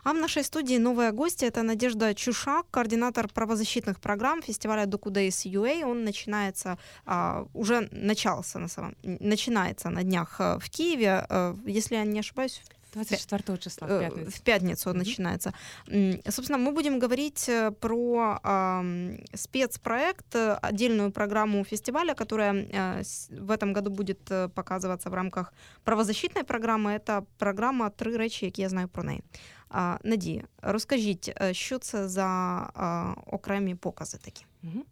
А в нашей студии новая гостья – это Надежда Чушак, координатор правозащитных программ фестиваля DocuDays.ua. Он уже начинается на днях в Киеве, если я не ошибаюсь, 24 числа, в пятницу. В пятницу он начинается. Собственно, мы будем говорить про спецпроект, отдельную программу фестиваля, которая в этом году будет показываться в рамках правозащитной программы. Это програма «Три речі, які я знаю про неї». Надія, розкажіть, що це за окремі покази такі?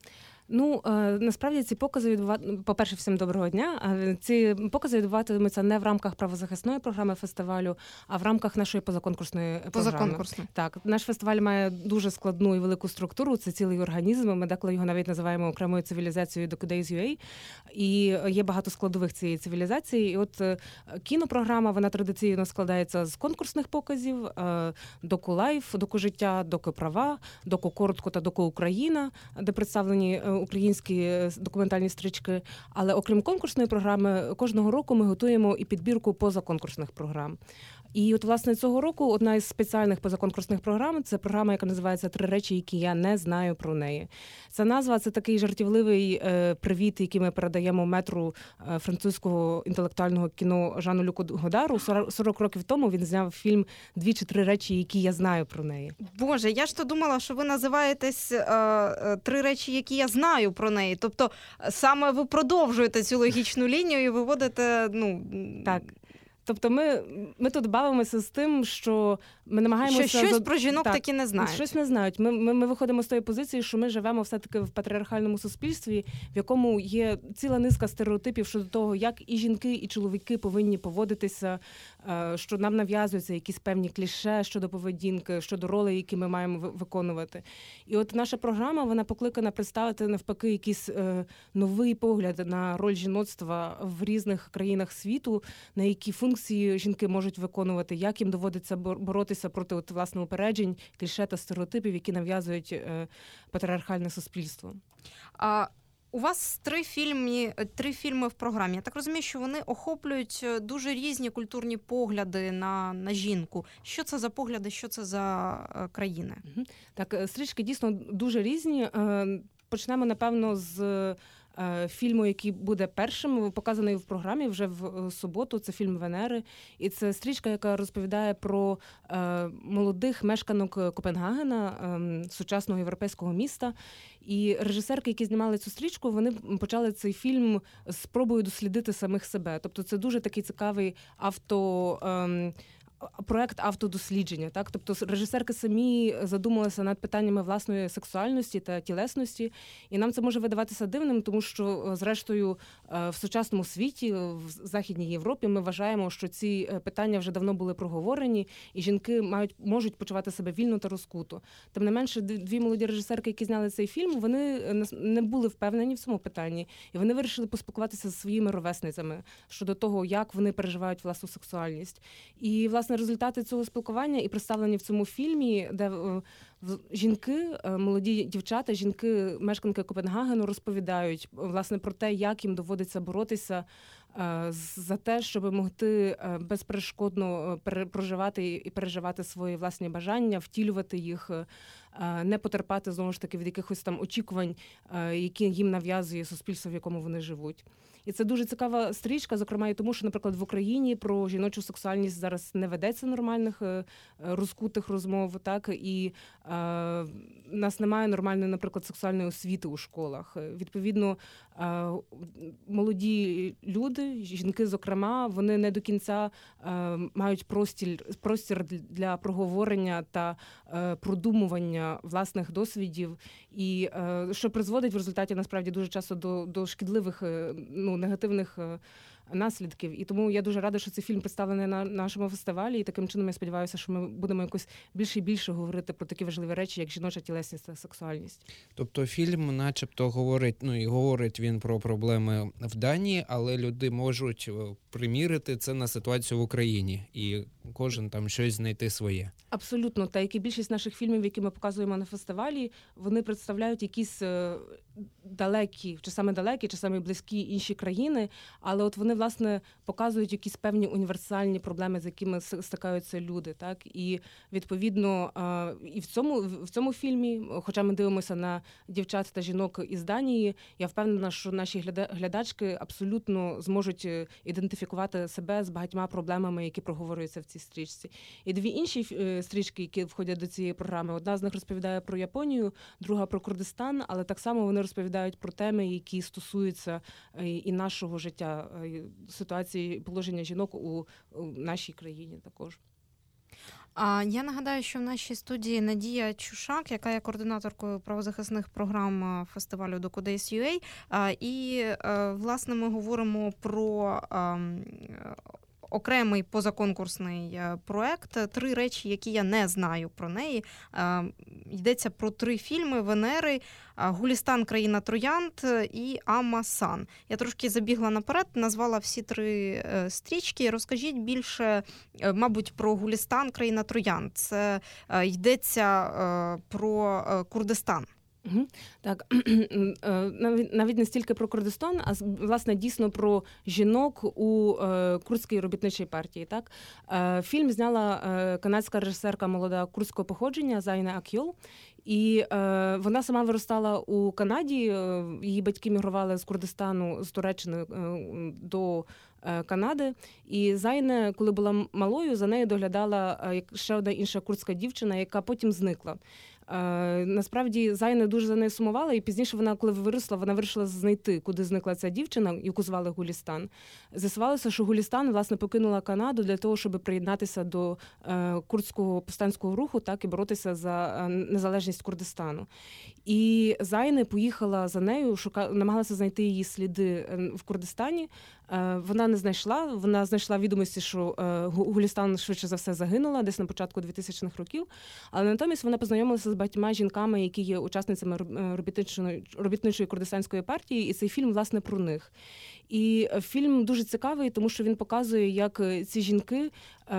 Насправді ці покази по-перше, всім доброго дня. Ці покази відбуватимуться не в рамках правозахисної програми фестивалю, а в рамках нашої позаконкурсної програми. Так, наш фестиваль має дуже складну і велику структуру, це цілий організм, ми деколи його навіть називаємо окремою цивілізацією DocuDays.ua, і є багато складових цієї цивілізації. І от кінопрограма, вона традиційно складається з конкурсних показів, доку-лайф, доку-життя, доку-права, доку-коротко та доку-Україна, де представлені українські документальні стрічки. Але окрім конкурсної програми, кожного року ми готуємо і підбірку позаконкурсних програм. І от, власне, цього року одна із спеціальних позаконкурсних програм – це програма, яка називається «Три речі, які я не знаю про неї». Ця назва – це такий жартівливий привіт, який ми передаємо метру французького інтелектуального кіно Жану Люку Годару. 40 років тому він зняв фільм «Дві чи три речі, які я знаю про неї». Боже, я ж то думала, що ви називаєтесь «Три речі, які я знаю про неї». Тобто саме ви продовжуєте цю логічну лінію і виводите, Так. Тобто ми тут бавимося з тим, що ми намагаємося... Що щось про жінок таки не знають. Щось не знають. Ми виходимо з тої позиції, що ми живемо все-таки в патріархальному суспільстві, в якому є ціла низка стереотипів щодо того, як і жінки, і чоловіки повинні поводитися, що нам нав'язуються якісь певні кліше щодо поведінки, щодо ролей, які ми маємо виконувати. І от наша програма, вона покликана представити навпаки якийсь новий погляд на роль жіноцтва в різних країнах світу, на які функції жінки можуть виконувати, як їм доводиться боротися проти власне упереджень, кліше та стереотипів, які нав'язують патріархальне суспільство. У вас три фільми в програмі. Я так розумію, що вони охоплюють дуже різні культурні погляди на жінку. Що це за погляди, що це за країни? Так, стрічки дійсно дуже різні. Почнемо, напевно, з фільму, який буде першим, показаний в програмі вже в суботу. Це фільм «Венери». І це стрічка, яка розповідає про молодих мешканок Копенгагена, сучасного європейського міста. І режисерки, які знімали цю стрічку, вони почали цей фільм з спробою дослідити самих себе. Тобто це дуже такий цікавий проект автодослідження, так? Тобто режисерки самі задумалися над питаннями власної сексуальності та тілесності, і нам це може видаватися дивним, тому що, зрештою, в сучасному світі, в Західній Європі ми вважаємо, що ці питання вже давно були проговорені, і жінки можуть почувати себе вільно та розкуто. Тим не менше, дві молоді режисерки, які зняли цей фільм, вони не були впевнені в цьому питанні, і вони вирішили поспілкуватися зі своїми ровесницями щодо того, як вони переживають власну сексуальність. І, власне, результати цього спілкування і представлені в цьому фільмі, де жінки, молоді дівчата, жінки, мешканки Копенгагену розповідають, власне, про те, як їм доводиться боротися за те, щоб могти безперешкодно проживати і переживати свої власні бажання, втілювати їх, не потерпати, знову ж таки, від якихось там очікувань, які їм нав'язує суспільство, в якому вони живуть. І це дуже цікава стрічка, зокрема і тому, що, наприклад, в Україні про жіночу сексуальність зараз не ведеться нормальних розкутих розмов, так, і у нас немає нормальної, наприклад, сексуальної освіти у школах. Відповідно, молоді люди, жінки, зокрема, вони не до кінця мають простір для проговорення та продумування власних досвідів, і що призводить в результаті, насправді, дуже часто до шкідливих, негативних наслідків. І тому я дуже рада, що цей фільм представлений на нашому фестивалі, і таким чином я сподіваюся, що ми будемо якось більше і більше говорити про такі важливі речі, як жіноча тілесність та сексуальність. Тобто фільм начебто говорить він про проблеми в Данії, але люди можуть примірити це на ситуацію в Україні і кожен там щось знайти своє. Абсолютно. Та як і більшість наших фільмів, які ми показуємо на фестивалі, вони представляють якісь далекі, чи саме близькі інші країни, але от вони, власне, показують якісь певні універсальні проблеми, з якими стикаються люди. Так? І, відповідно, і в цьому фільмі, хоча ми дивимося на дівчат та жінок із Данії, я впевнена, що наші глядачки абсолютно зможуть ідентифікувати себе з багатьма проблемами, які проговорюються в цій стрічці. І дві інші стрічки, які входять до цієї програми, одна з них розповідає про Японію, друга про Курдистан, але так само вони розповідають про теми, які стосуються і нашого життя, ситуації положення жінок у нашій країні також. Я нагадаю, що в нашій студії Надія Чушак, яка є координаторкою правозахисних програм фестивалю DocuDays.ua. І, власне, ми говоримо про окремий позаконкурсний проект. 3 речі, які я не знаю про неї. Йдеться про 3 фільми «Венери», «Гулістан. Країна троянд» і «Амма-сан». Я трошки забігла наперед, назвала всі 3 стрічки. Розкажіть більше, мабуть, про «Гулістан. Країна троянд». Це йдеться про Курдистан. Так, навіть не стільки про Курдистан, а, власне, дійсно про жінок у курдській робітничій партії. Так? Фільм зняла канадська режисерка молода курдського походження Зайна Акьол. І вона сама виростала у Канаді, її батьки мігрували з Курдистану, з Туреччини до Канади. І Зайне, коли була малою, за нею доглядала ще одна інша курдська дівчина, яка потім зникла. Насправді, Зайна дуже за нею сумувала, і пізніше вона, коли виросла, вона вирішила знайти, куди зникла ця дівчина, яку звали Гулістан. З'ясувалося, що Гулістан, власне, покинула Канаду для того, щоб приєднатися до курдського повстанського руху, так, і боротися за незалежність Курдистану. І Зайна поїхала за нею, намагалася знайти її сліди в Курдистані. Вона не знайшла. Вона знайшла відомості, що Гулістан швидше за все загинула десь на початку 2000-х років. Але натомість вона познайомилася з багатьма жінками, які є учасницями робітничої курдистанської партії, і цей фільм, власне, про них. І фільм дуже цікавий, тому що він показує, як ці жінки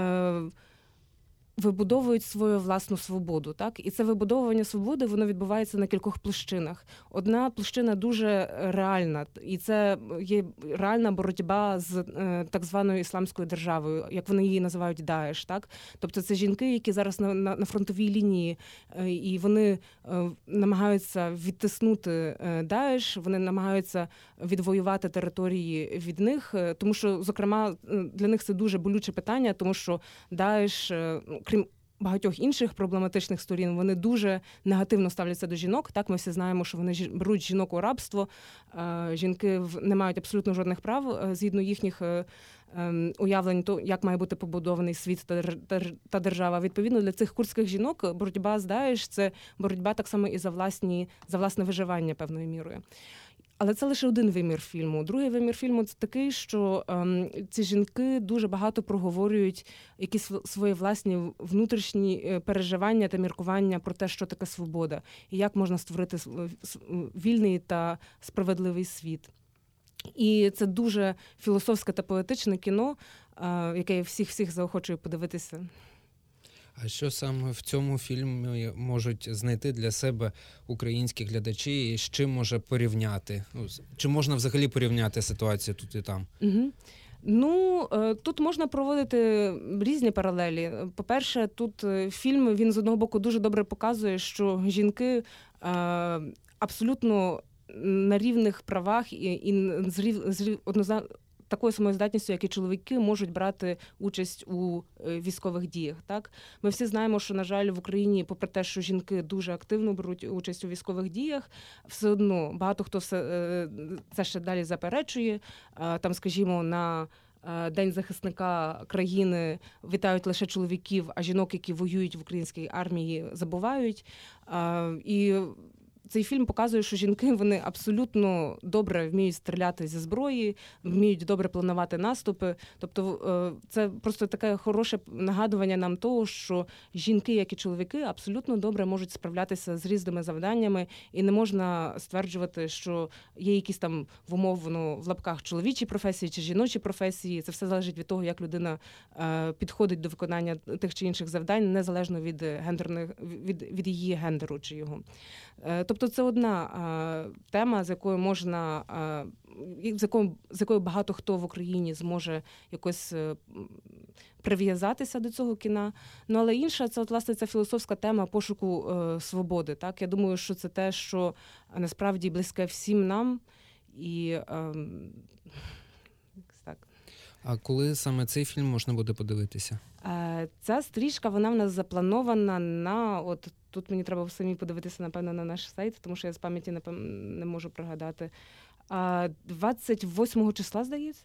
вибудовують свою власну свободу. Так? І це вибудовування свободи, воно відбувається на кількох площинах. Одна площина дуже реальна, і це є реальна боротьба з так званою ісламською державою, як вони її називають Даеш. Так? Тобто це жінки, які зараз на фронтовій лінії, і вони намагаються відтиснути Даеш, вони намагаються відвоювати території від них, тому що, зокрема, для них це дуже болюче питання, тому що Даеш, крім багатьох інших проблематичних сторін, вони дуже негативно ставляться до жінок. Так, ми всі знаємо, що вони беруть жінок у рабство, жінки не мають абсолютно жодних прав згідно їхніх уявлень, то як має бути побудований світ та держава. Відповідно, для цих курдських жінок боротьба з Даеш – це боротьба так само і за власне виживання певною мірою. Але це лише один вимір фільму. Другий вимір фільму – це такий, що ці жінки дуже багато проговорюють якісь свої власні внутрішні переживання та міркування про те, що таке свобода, і як можна створити вільний та справедливий світ. І це дуже філософське та поетичне кіно, яке я всіх заохочую подивитися. А що саме в цьому фільмі можуть знайти для себе українські глядачі і з чим може порівняти? Чи можна взагалі порівняти ситуацію тут і там? Угу. Ну, тут можна проводити різні паралелі. По-перше, тут фільм, він з одного боку дуже добре показує, що жінки абсолютно на рівних правах і такою самою здатністю, як і чоловіки, можуть брати участь у військових діях. Так? Ми всі знаємо, що, на жаль, в Україні, попри те, що жінки дуже активно беруть участь у військових діях, все одно багато хто це ще далі заперечує. Там, скажімо, на День захисника країни вітають лише чоловіків, а жінок, які воюють в українській армії, забувають. І цей фільм показує, що жінки, вони абсолютно добре вміють стріляти зі зброї, вміють добре планувати наступи. Тобто це просто таке хороше нагадування нам того, що жінки, як і чоловіки, абсолютно добре можуть справлятися з різними завданнями, і не можна стверджувати, що є якісь там в умовно в лапках чоловічі професії чи жіночі професії. Це все залежить від того, як людина підходить до виконання тих чи інших завдань, незалежно від від її гендеру чи його. Тобто це одна тема, з якою можна, з якою багато хто в Україні зможе якось прив'язатися до цього кіна. Ну, але інша, це, власне, ця філософська тема пошуку свободи. Так? Я думаю, що це те, що насправді близьке всім нам. І так. А коли саме цей фільм можна буде подивитися? Ця стрічка, вона в нас запланована на, от тут мені треба самі подивитися, напевно, на наш сайт, тому що я з пам'яті не можу пригадати. 28 числа, здається.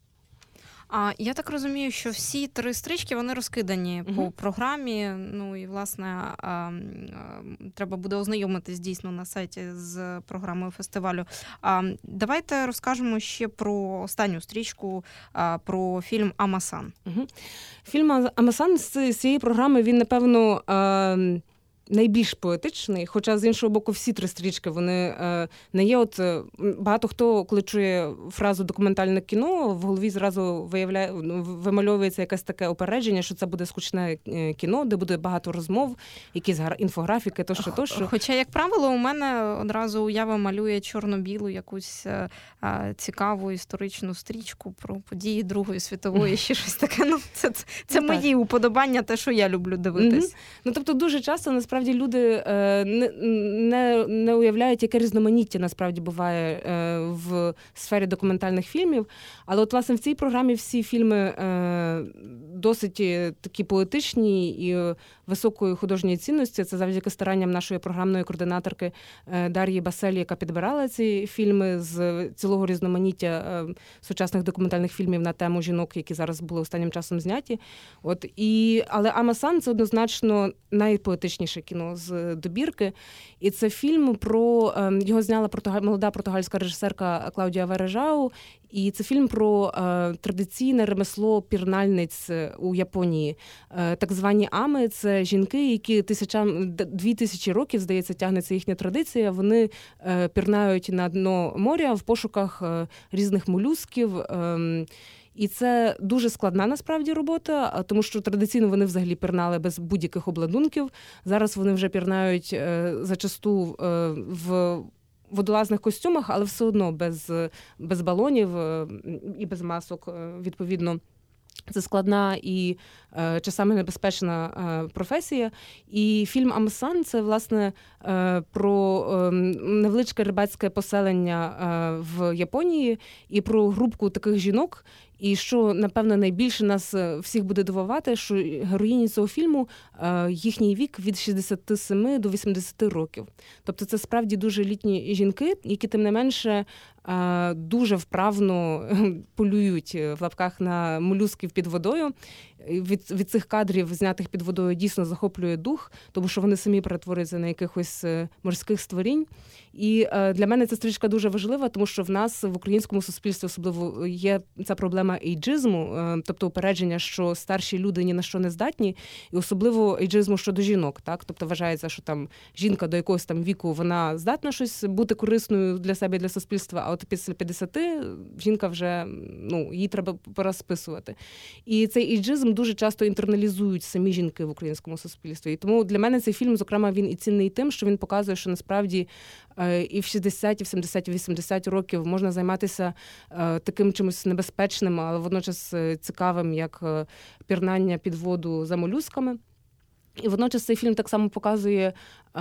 Я так розумію, що всі 3 стрічки, вони розкидані по програмі. Ну і, власне, треба буде ознайомитись дійсно на сайті з програмою фестивалю. Давайте розкажемо ще про останню стрічку, про фільм «Амасан». Фільм «Амасан» з цієї програми, він, напевно, найбільш поетичний, хоча, з іншого боку, всі 3 стрічки, вони не є багато хто, коли чує фразу «документальне кіно», в голові зразу вимальовується якесь таке опередження, що це буде скучне кіно, де буде багато розмов, якісь інфографіки, тощо. Хоча, як правило, у мене одразу уява малює чорно-білу якусь цікаву історичну стрічку про події Другої світової, ще щось таке. Ну, це мої уподобання, те, що я люблю дивитись. Ну, тобто, дуже часто, насправді, люди не уявляють, яке різноманіття насправді буває в сфері документальних фільмів. Але от, власне, в цій програмі всі фільми досить такі поетичні і високої художньої цінності. Це завдяки старанням нашої програмної координаторки Дар'ї Баселі, яка підбирала ці фільми з цілого різноманіття сучасних документальних фільмів на тему жінок, які зараз були останнім часом зняті. Але «Амасан» – це однозначно найпоетичніше кіно з добірки. І це фільм його зняла молода португальська режисерка Клаудія Вережау. І це фільм про традиційне ремесло пірнальниць у Японії. Так звані ами – це жінки, які 2000 років, здається, тягнеться їхня традиція. Вони пірнають на дно моря в пошуках різних молюсків. І це дуже складна, насправді, робота, тому що традиційно вони взагалі пірнали без будь-яких обладунків. Зараз вони вже пірнають зачасту в водолазних костюмах, але все одно без балонів і без масок, відповідно. Це складна і часами небезпечна професія. І фільм «Амасан» – це, власне, про невеличке рибацьке поселення в Японії і про групку таких жінок. І що, напевно, найбільше нас всіх буде дивувати, що героїні цього фільму, їхній вік від 67 до 80 років. Тобто це справді дуже літні жінки, які, тим не менше, дуже вправно полюють в лапках на молюсків під водою. Від цих кадрів, знятих під водою, дійсно захоплює дух, тому що вони самі перетворюються на якихось морських створінь. І для мене ця стрічка дуже важлива, тому що в нас в українському суспільстві особливо є ця проблема ейджизму, тобто упередження, що старші люди ні на що не здатні, і особливо ейджизму щодо жінок. Так? Тобто вважається, що там жінка до якогось там віку, вона здатна щось бути корисною для себе і для суспільства, а от після 50 жінка вже, її треба пора списувати. І цей ейджизм дуже часто інтерналізують самі жінки в українському суспільстві. І тому для мене цей фільм, зокрема, він і цінний тим, що він показує, що насправді і в 60, і в 70, і в 80 років можна займатися таким чимось небезпечним, але водночас цікавим, як пірнання під воду за молюсками. І водночас цей фільм так само показує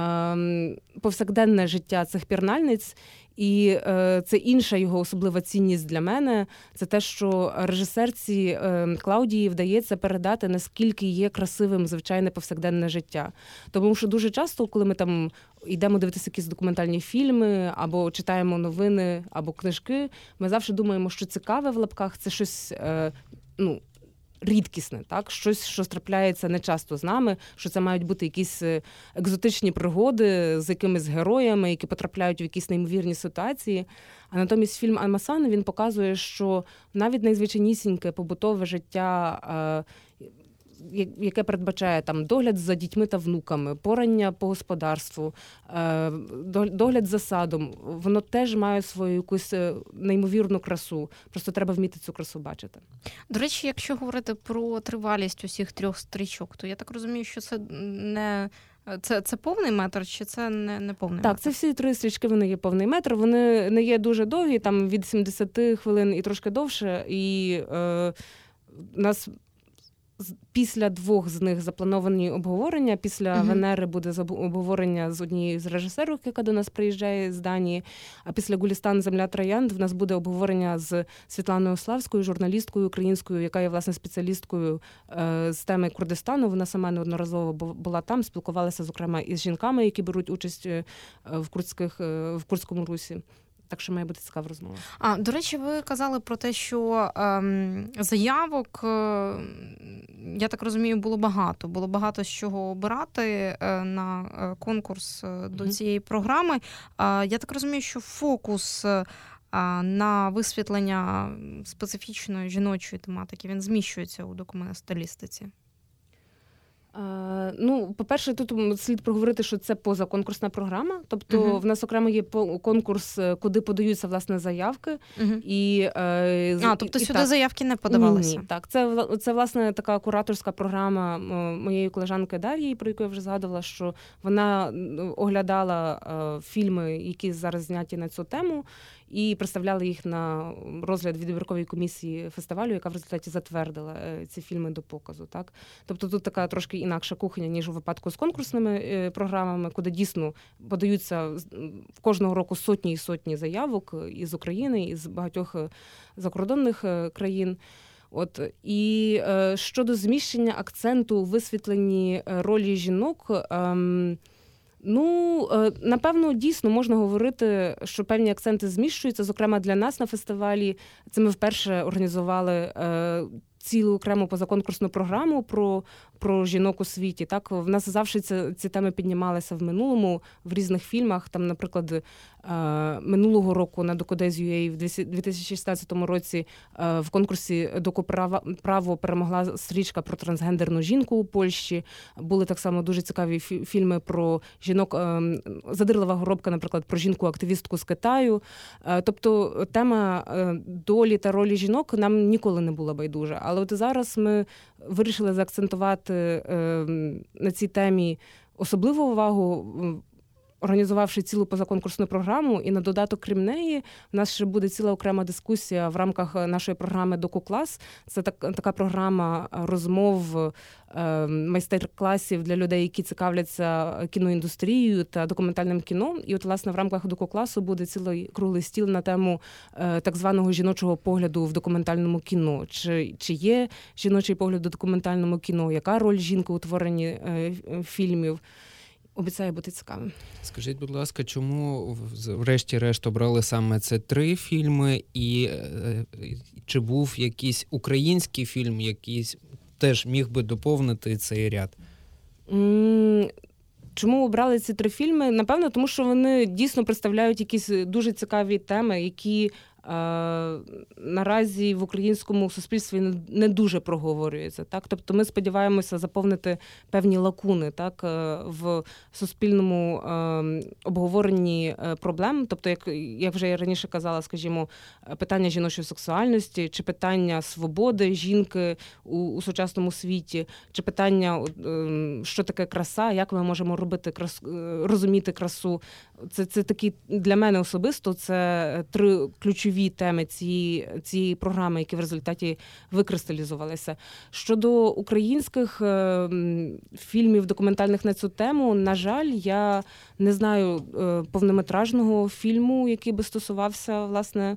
повсякденне життя цих пірнальниць. І це інша його особлива цінність для мене. Це те, що режисерці Клаудії вдається передати, наскільки є красивим звичайне повсякденне життя. Тому що дуже часто, коли ми там йдемо дивитися якісь документальні фільми, або читаємо новини, або книжки, ми завжди думаємо, що цікаве в лапках – це щось, рідкісне, так? Щось, що трапляється не часто з нами, що це мають бути якісь екзотичні пригоди з якимись героями, які потрапляють в якісь неймовірні ситуації. А натомість фільм Ан-Масан, він показує, що навіть найзвичайнісіньке побутове життя, яке передбачає там догляд за дітьми та внуками, порання по господарству, догляд за садом, воно теж має свою якусь неймовірну красу. Просто треба вміти цю красу бачити. До речі, якщо говорити про тривалість усіх 3 стрічок, то я так розумію, що це не... Це повний метр, чи це не повний метр? Так, це всі 3 стрічки, вони є повний метр. Вони не є дуже довгі, там від 70 хвилин і трошки довше. І у нас після 2 з них заплановані обговорення. Після Венери буде обговорення з однією з режисерів, яка до нас приїжджає з Данії. А після Гулістан «Земля троянд» в нас буде обговорення з Світланою Славською, журналісткою українською, яка є, власне, спеціалісткою з теми Курдистану. Вона сама неодноразово була там, спілкувалася, зокрема, із жінками, які беруть участь в Курдському русі. Так що має бути цікава розмова. До речі, ви казали про те, що заявок, я так розумію, було багато. Було багато з чого обирати на конкурс до цієї програми. Я так розумію, що фокус на висвітлення специфічної жіночої тематики, він зміщується у документалістиці. По-перше, тут слід проговорити, що це позаконкурсна програма. Тобто в нас окремо є конкурс, куди подаються, власне, заявки. Тобто сюди заявки не подавалися? Ні. Так, це, власне, така кураторська програма моєї колежанки Дар'ї, про яку я вже згадувала, що вона оглядала фільми, які зараз зняті на цю тему, і представляли їх на розгляд відбіркової комісії фестивалю, яка в результаті затвердила ці фільми до показу. Так? Тобто тут така трошки інакша кухня, ніж у випадку з конкурсними програмами, куди дійсно подаються кожного року сотні і сотні заявок із України, із багатьох закордонних країн. І щодо зміщення акценту у висвітленні ролі жінок, напевно, дійсно можна говорити, що певні акценти зміщуються. Зокрема, для нас на фестивалі це ми вперше організували цілу окрему позаконкурсну програму про жінок у світі. Так, в нас завжди ці теми піднімалися в минулому, в різних фільмах. Там, наприклад, минулого року на Docu.Days.ua в 2016 році в конкурсі «Докуправо» перемогла стрічка про трансгендерну жінку у Польщі. Були так само дуже цікаві фільми про жінок. «Задирлива горобка», наприклад, про жінку-активістку з Китаю. Тобто тема долі та ролі жінок нам ніколи не була байдужа. Але от зараз ми вирішили заакцентувати на цій темі особливу увагу, організувавши цілу позаконкурсну програму, і на додаток, крім неї, в нас ще буде ціла окрема дискусія в рамках нашої програми «Доку-клас». Це така програма розмов, майстер-класів для людей, які цікавляться кіноіндустрією та документальним кіно. І от, власне, в рамках «Доку-класу» буде цілий круглий стіл на тему так званого жіночого погляду в документальному кіно. Чи є жіночий погляд у документальному кіно? Яка роль жінки у творенні фільмів? Обіцяє бути цікавим. Скажіть, будь ласка, чому врешті-решт обрали саме це 3 фільми? І чи був якийсь український фільм, який теж міг би доповнити цей ряд? Чому обрали ці 3 фільми? Напевно, тому що вони дійсно представляють якісь дуже цікаві теми, які наразі в українському суспільстві не дуже проговорюється. Так? Тобто ми сподіваємося заповнити певні лакуни, так, в суспільному обговоренні проблем. Тобто, як вже я раніше казала, скажімо, питання жіночої сексуальності, чи питання свободи жінки у сучасному світі, чи питання, що таке краса, як ми можемо розуміти красу. Це такі, для мене особисто, це 3 ключові теми цієї програми, які в результаті викристалізувалися. Щодо українських фільмів документальних на цю тему, на жаль, я не знаю повнометражного фільму, який би стосувався, власне,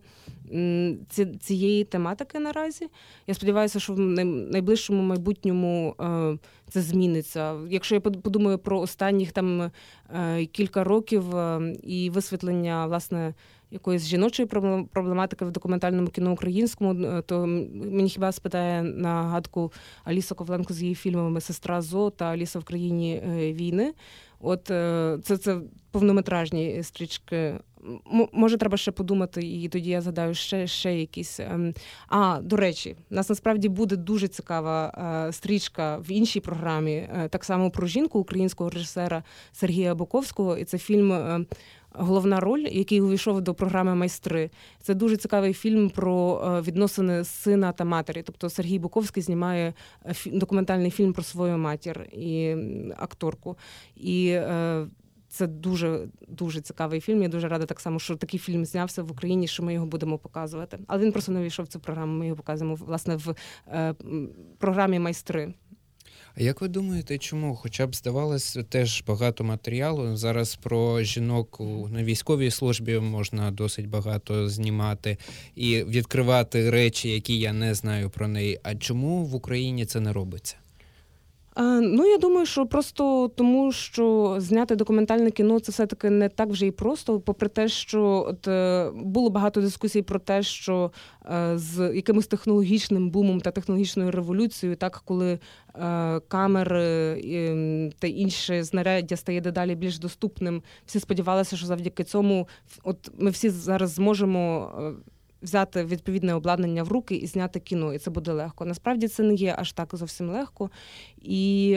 цієї тематики наразі. Я сподіваюся, що в найближчому майбутньому це зміниться. Якщо я подумаю про останніх там кілька років і висвітлення, власне, якоїсь жіночої проблематики в документальному кіно українському, то мені хіба спитає на гадку Аліса Коваленко з її фільмами «Сестра Зо» та «Аліса в країні війни». От це повнометражні стрічки. Може, треба ще подумати, і тоді я згадаю ще якісь. До речі, у нас насправді буде дуже цікава стрічка в іншій програмі, так само про жінку українського режисера Сергія Боковського, і це фільм «Головна роль», який увійшов до програми «Майстри». Це дуже цікавий фільм про відносини сина та матері. Тобто Сергій Боковський знімає документальний фільм про свою матір і акторку. І це дуже, дуже цікавий фільм. Я дуже рада так само, що такий фільм знявся в Україні, що ми його будемо показувати. Але він просто не увійшов в цю програму. Ми його показуємо, власне, в програмі «Майстри». А як ви думаєте, чому? Хоча б здавалось теж багато матеріалу. Зараз про жінок на військовій службі можна досить багато знімати і відкривати речі, які я не знаю про неї. А чому в Україні це не робиться? Я думаю, що просто тому, що зняти документальне кіно – це все-таки не так вже і просто, попри те, що було багато дискусій про те, що з якимось технологічним бумом та технологічною революцією, так, коли камери та інші знаряддя стає дедалі більш доступним, всі сподівалися, що завдяки цьому ми всі зараз зможемо взяти відповідне обладнання в руки і зняти кіно, і це буде легко. Насправді це не є аж так зовсім легко. І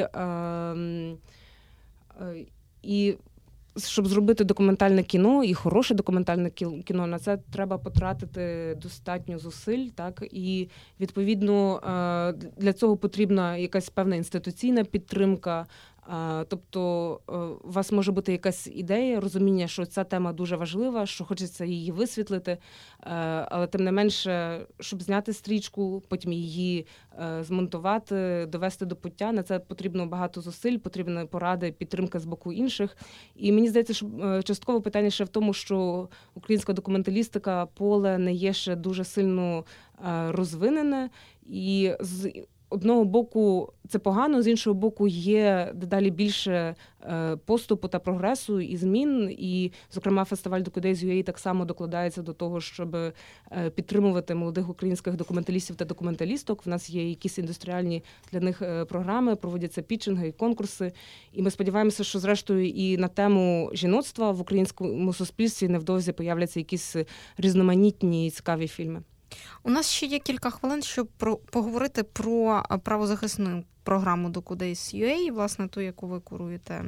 щоб зробити документальне кіно і хороше документальне кіно, на це треба потратити достатньо зусиль, так, і відповідно для цього потрібна якась певна інституційна підтримка. Тобто у вас може бути якась ідея, розуміння, що ця тема дуже важлива, що хочеться її висвітлити, але тим не менше, щоб зняти стрічку, потім її змонтувати, довести до пуття, на це потрібно багато зусиль, потрібна поради, підтримка з боку інших. І мені здається, що частково питання ще в тому, що українська документалістика, поле не є ще дуже сильно розвинене, і з одного боку це погано, з іншого боку є дедалі більше поступу та прогресу і змін, і, зокрема, фестиваль Docudays.ua так само докладається до того, щоб підтримувати молодих українських документалістів та документалісток. В нас є якісь індустріальні для них програми, проводяться пітчинги і конкурси, і ми сподіваємося, що, зрештою, і на тему жіноцтва в українському суспільстві невдовзі появляться якісь різноманітні і цікаві фільми. У нас ще є кілька хвилин, щоб поговорити про правозахисну програму Docudays.ua, власне, ту, яку ви куруєте.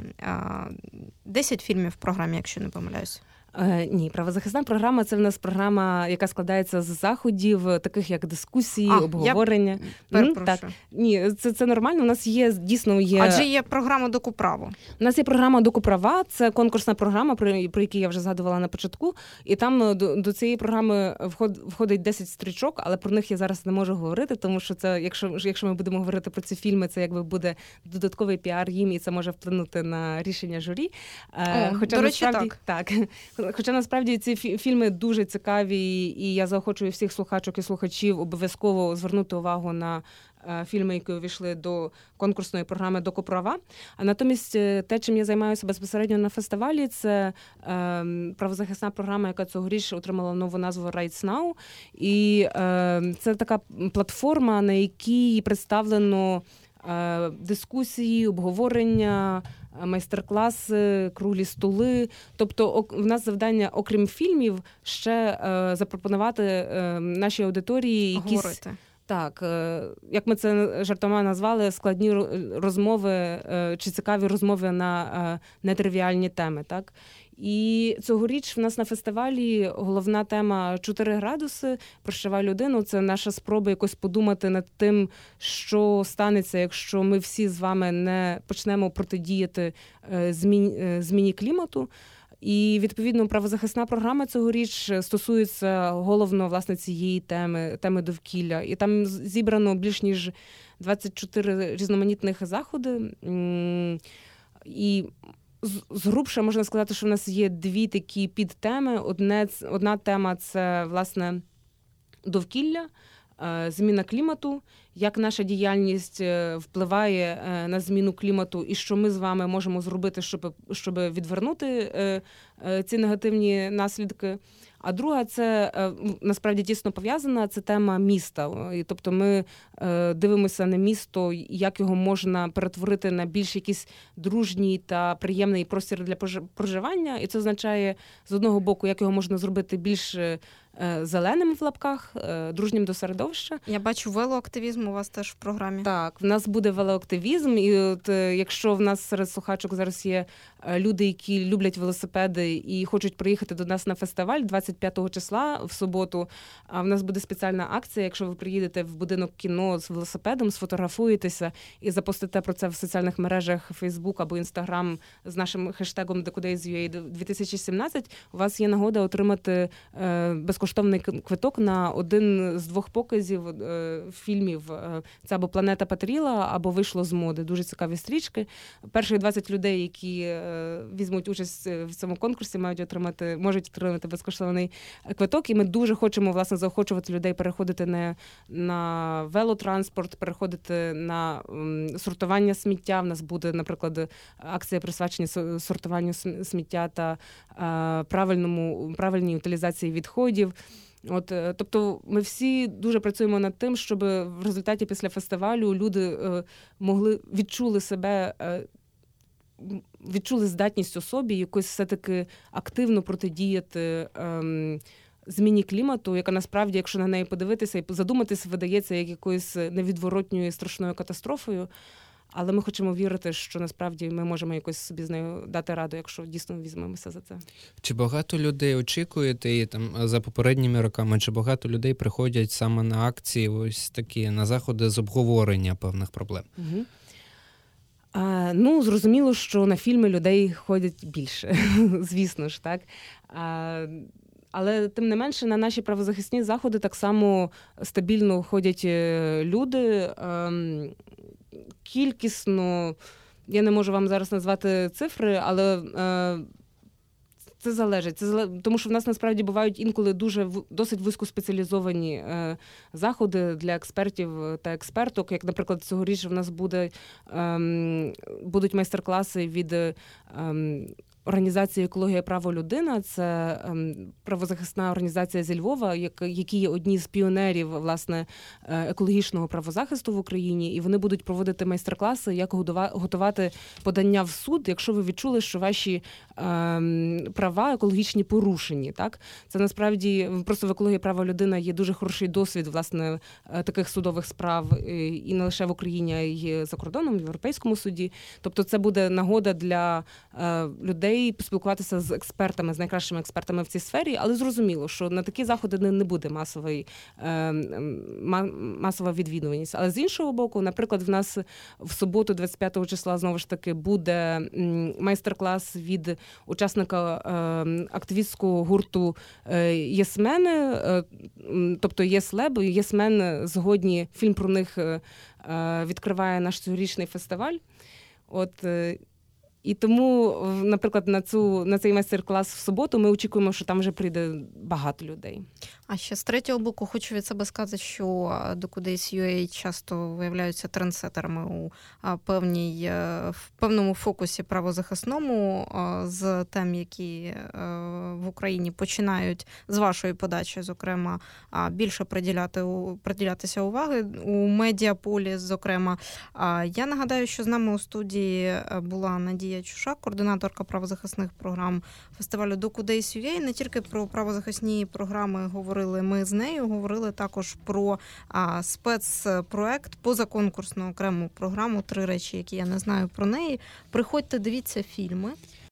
10 фільмів в програмі, якщо не помиляюсь. Ні, правозахисна програма – це в нас програма, яка складається з заходів, таких як дискусії, обговорення. Так. Ні, це нормально. У нас є, дійсно є... Адже є програма «Докуправо». У нас є програма «Докуправа», це конкурсна програма, про яку я вже згадувала на початку. І там до цієї програми входить 10 стрічок, але про них я зараз не можу говорити, тому що це, якщо ми будемо говорити про ці фільми, це якби буде додатковий піар їм, і це може вплинути на рішення журі. Хоча, до речі, так. Хоча насправді ці фільми дуже цікаві, і я заохочую всіх слухачок і слухачів обов'язково звернути увагу на фільми, які увійшли до конкурсної програми «Докуправа». А натомість те, чим я займаюся безпосередньо на фестивалі, це правозахисна програма, яка цьогоріч отримала нову назву «Rights Now». І це така платформа, на якій представлено дискусії, обговорення, майстер-класи, круглі столи. Тобто в нас завдання, окрім фільмів, ще запропонувати нашій аудиторії якісь... Говорити. Так, як ми це жартома назвали, складні розмови чи цікаві розмови на нетривіальні теми, так? І цьогоріч в нас на фестивалі головна тема «4 градуси. Прощавай людину». Це наша спроба якось подумати над тим, що станеться, якщо ми всі з вами не почнемо протидіяти зміні клімату. І, відповідно, правозахисна програма цьогоріч стосується головно, власне, цієї теми довкілля. І там зібрано більш ніж 24 різноманітних заходи. І згрубше можна сказати, що в нас є дві такі підтеми. Одна тема – це, власне, довкілля, зміна клімату, як наша діяльність впливає на зміну клімату і що ми з вами можемо зробити, щоб відвернути ці негативні наслідки. А друга, це насправді тісно пов'язана, це тема міста. І, тобто ми дивимося на місто, як його можна перетворити на більш якийсь дружній та приємний простір для проживання. І це означає, з одного боку, як його можна зробити більш зеленим в лапках, дружнім до середовища. Я бачу велоактивізм у вас теж в програмі. Так, в нас буде велоактивізм, і от якщо в нас серед слухачок зараз є люди, які люблять велосипеди і хочуть приїхати до нас на фестиваль 25 числа в суботу, в нас буде спеціальна акція, якщо ви приїдете в будинок кіно з велосипедом, сфотографуєтеся і запостите про це в соціальних мережах Facebook або Instagram з нашим хештегом DecoDays.ua 2017, у вас є нагода отримати безкоштовний квиток на один з 2 показів фільмів. Це або «Планета Патріла», або «Вийшло з моди». Дуже цікаві стрічки. Перших 20 людей, які візьмуть участь в цьому конкурсі, можуть отримати безкоштовний квиток. І ми дуже хочемо, власне, заохочувати людей переходити на велотранспорт, переходити на сортування сміття. В нас буде, наприклад, акція присвячена сортуванню сміття та правильній утилізації відходів. Тобто ми всі дуже працюємо над тим, щоб в результаті після фестивалю люди відчули здатність у собі якось все-таки активно протидіяти зміні клімату, яка насправді, якщо на неї подивитися і задуматись, видається як якоюсь невідворотньою страшною катастрофою. Але ми хочемо вірити, що насправді ми можемо якось собі з нею дати раду, якщо дійсно візьмемося за це. Чи багато людей очікуєте, і там за попередніми роками, чи багато людей приходять саме на акції, ось такі, на заходи з обговорення певних проблем? Угу. Зрозуміло, що на фільми людей ходять більше, звісно ж, так. Але, тим не менше, на наші правозахисні заходи так само стабільно ходять люди. Кількісно, я не можу вам зараз назвати цифри, але це залежить. Тому що в нас насправді бувають інколи досить вузькоспеціалізовані заходи для експертів та експерток. Як, наприклад, цьогоріч в нас будуть майстер-класи від організації «Екологія. Право. Людина». Це правозахисна організація зі Львова, які є одні з піонерів, власне, екологічного правозахисту в Україні. І вони будуть проводити майстер-класи, як готувати подання в суд, якщо ви відчули, що ваші права екологічні порушені. Так? Це насправді, просто в «Екологія. Право. Людина» є дуже хороший досвід, власне, таких судових справ і не лише в Україні, а й за кордоном, в Європейському суді. Тобто це буде нагода для людей поспілкуватися з експертами, з найкращими експертами в цій сфері, але зрозуміло, що на такі заходи не буде масова відвідуваність. Але з іншого боку, наприклад, в нас в суботу, 25 числа, знову ж таки, буде майстер-клас від учасника активістського гурту «Єсмени», тобто «Єслеб», «Єсмен» згодні, фільм про них відкриває наш цьогорічний фестиваль. І тому, наприклад, на цей майстер-клас в суботу ми очікуємо, що там вже прийде багато людей. А ще з третього боку хочу від себе сказати, що DecoDays.ua часто виявляються трендсеттерами у певному фокусі правозахисному з тем, які в Україні починають з вашої подачі, зокрема, більше приділятися уваги у медіаполі, зокрема. Я нагадаю, що з нами у студії була Надія Чушак, координаторка правозахисних програм фестивалю DecoDays.ua. Не тільки про правозахисні програми говорили ми з нею, говорили також про спецпроект, позаконкурсну окрему програму, 3 речі, які я не знаю про неї. Приходьте, дивіться фільми.